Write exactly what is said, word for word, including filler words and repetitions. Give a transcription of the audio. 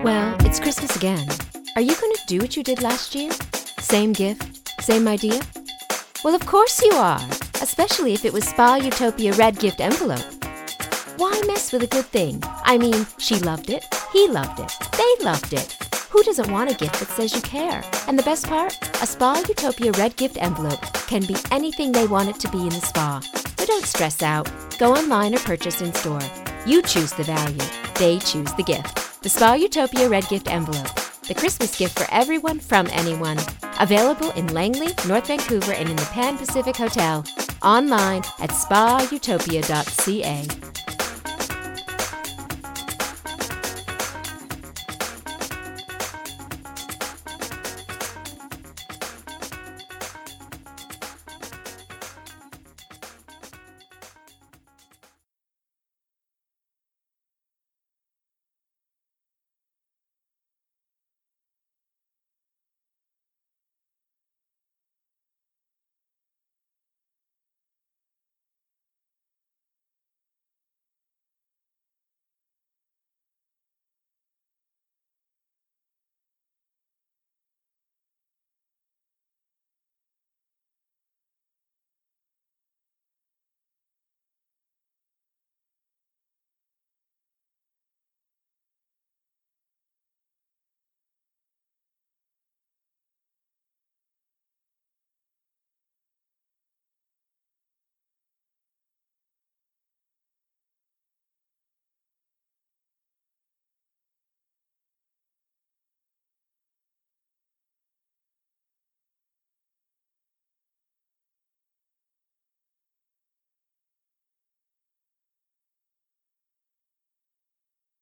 Well, it's Christmas again. Are you going to do what you did last year? Same gift, same idea? Well, of course you are, especially if it was Spa Utopia Red Gift Envelope. Why mess with a good thing? I mean, she loved it, he loved it, they loved it. Who doesn't want a gift that says you care? And the best part? A Spa Utopia Red Gift Envelope can be anything they want it to be in the spa. So don't stress out. Go online or purchase in store. You choose the value. They choose the gift. The Spa Utopia Red Gift Envelope. The Christmas gift for everyone from anyone. Available in Langley, North Vancouver, and in the Pan Pacific Hotel. Online at spa utopia dot c a.